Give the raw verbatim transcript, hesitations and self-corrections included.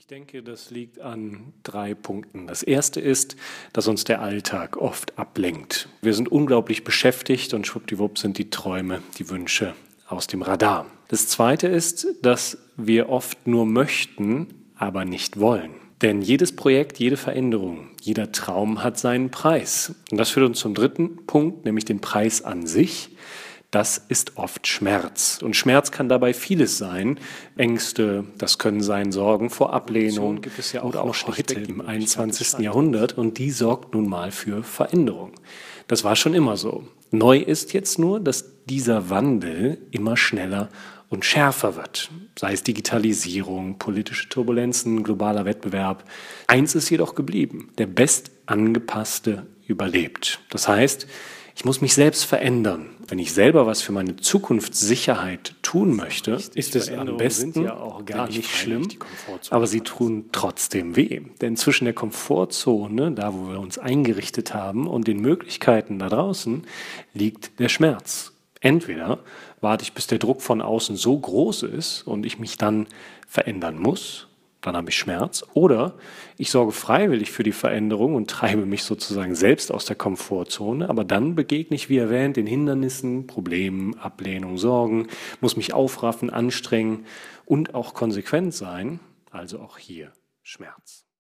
Ich denke, das liegt an drei Punkten. Das erste ist, dass uns der Alltag oft ablenkt. Wir sind unglaublich beschäftigt und schwuppdiwupp sind die Träume, die Wünsche aus dem Radar. Das zweite ist, dass wir oft nur möchten, aber nicht wollen. Denn jedes Projekt, jede Veränderung, jeder Traum hat seinen Preis. Und das führt uns zum dritten Punkt, nämlich den Preis an sich. Das ist oft Schmerz. Und Schmerz kann dabei vieles sein. Ängste, das können sein Sorgen vor Ablehnung, gibt es ja auch oder auch heute im einundzwanzigsten Jahrhundert. Und die sorgt nun mal für Veränderung. Das war schon immer so. Neu ist jetzt nur, dass dieser Wandel immer schneller und schärfer wird. Sei es Digitalisierung, politische Turbulenzen, globaler Wettbewerb. Eins ist jedoch geblieben. Der Bestangepasste überlebt. Das heißt, ich muss mich selbst verändern. Wenn ich selber was für meine Zukunftssicherheit tun möchte, ist es am besten ja auch gar nicht schlimm, aber sie tun trotzdem weh. Denn zwischen der Komfortzone, da wo wir uns eingerichtet haben, und den Möglichkeiten da draußen liegt der Schmerz. Entweder warte ich, bis der Druck von außen so groß ist und ich mich dann verändern muss, dann habe ich Schmerz, oder ich sorge freiwillig für die Veränderung und treibe mich sozusagen selbst aus der Komfortzone, aber dann begegne ich, wie erwähnt, den Hindernissen, Problemen, Ablehnung, Sorgen, muss mich aufraffen, anstrengen und auch konsequent sein, also auch hier Schmerz.